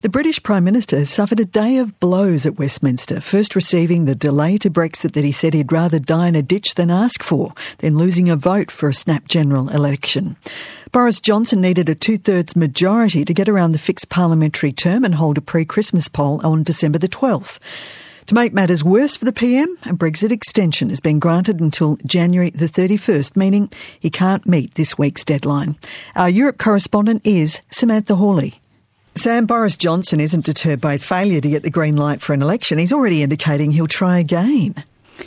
The British Prime Minister has suffered a day of blows at Westminster, first receiving the delay to Brexit that he said he'd rather die in a ditch than ask for, then losing a vote for a snap general election. Boris Johnson needed a two-thirds majority to get around the fixed parliamentary term and hold a pre-Christmas poll on December the 12th. To make matters worse for the PM, a Brexit extension has been granted until January the 31st, meaning he can't meet this week's deadline. Our Europe correspondent is Samantha Hawley. Sam, Boris Johnson isn't deterred by his failure to get the green light for an election. He's already indicating he'll try again.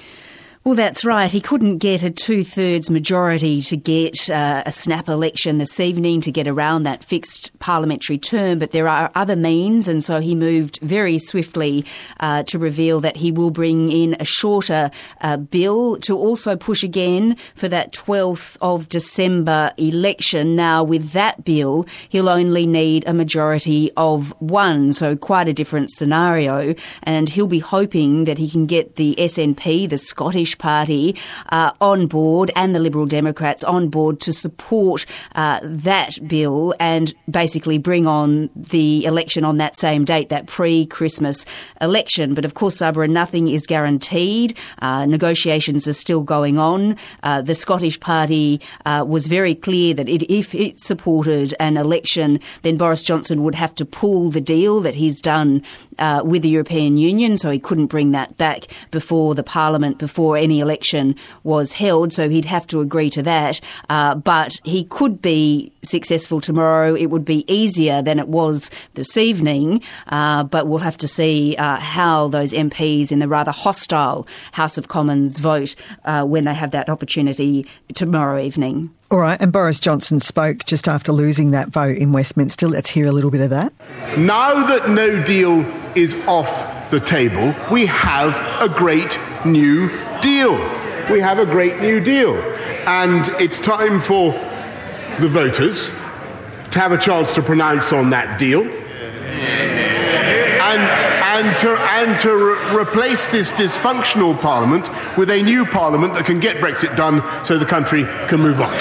Well, that's right. He couldn't get a two-thirds majority to get a snap election this evening to get around that fixed parliamentary term, but there are other means, and so he moved very swiftly to reveal that he will bring in a shorter bill to also push again for that 12th of December election. Now, with that bill, he'll only need a majority of one, so quite a different scenario, and he'll be hoping that he can get the SNP, the Scottish Party, on board, and the Liberal Democrats on board to support that bill and basically bring on the election on that same date, that pre-Christmas election. But of course, Sabra, nothing is guaranteed. Negotiations are still going on. The Scottish Party was very clear that if it supported an election, then Boris Johnson would have to pull the deal that he's done with the European Union, so he couldn't bring that back before the Parliament, before any election was held, so he'd have to agree to that. But he could be successful tomorrow. It would be easier than it was this evening, but we'll have to see how those MPs in the rather hostile House of Commons vote when they have that opportunity tomorrow evening. All right, and Boris Johnson spoke just after losing that vote in Westminster. Let's hear a little bit of that. Now that no deal is off the table, we have a great new deal. We have a great new deal. And it's time for the voters to have a chance to pronounce on that deal. And to replace this dysfunctional parliament with a new parliament that can get Brexit done so the country can move on.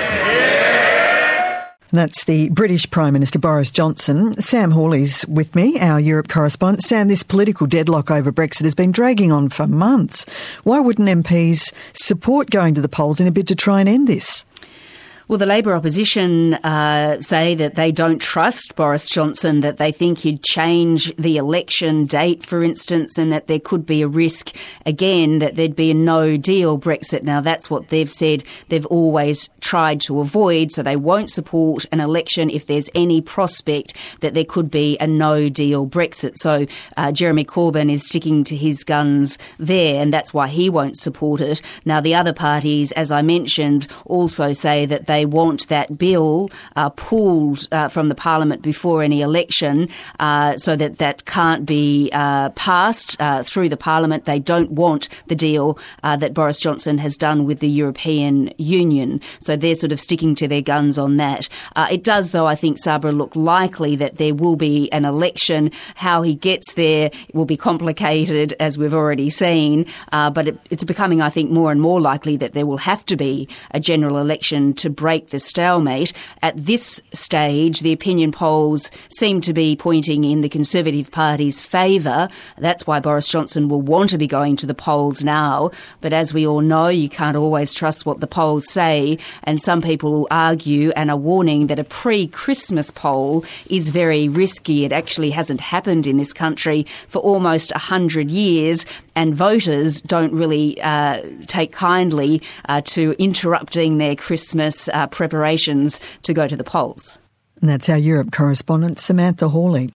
That's the British Prime Minister Boris Johnson. Sam Hawley's with me, our Europe correspondent. Sam, this political deadlock over Brexit has been dragging on for months. Why wouldn't MPs support going to the polls in a bid to try and end this? Well, the Labor opposition say that they don't trust Boris Johnson, that they think he'd change the election date, for instance, and that there could be a risk, again, that there'd be a no-deal Brexit. Now, that's what they've said they've always tried to avoid, so they won't support an election if there's any prospect that there could be a no-deal Brexit. So Jeremy Corbyn is sticking to his guns there, and that's why he won't support it. Now, the other parties, as I mentioned, also say that they want that bill pulled from the Parliament before any election so that that can't be passed through the Parliament. They don't want the deal that Boris Johnson has done with the European Union. So they're sort of sticking to their guns on that. It does, though, I think, Sabra, look likely that there will be an election. How he gets there will be complicated, as we've already seen, but it's becoming, I think, more and more likely that there will have to be a general election to break the stalemate. At this stage, the opinion polls seem to be pointing in the Conservative Party's favour. That's why Boris Johnson will want to be going to the polls now. But as we all know, you can't always trust what the polls say. And some people argue and are warning that a pre-Christmas poll is very risky. It actually hasn't happened in this country for almost 100 years. And voters don't really take kindly to interrupting their Christmas preparations to go to the polls. And that's our Europe correspondent, Samantha Hawley.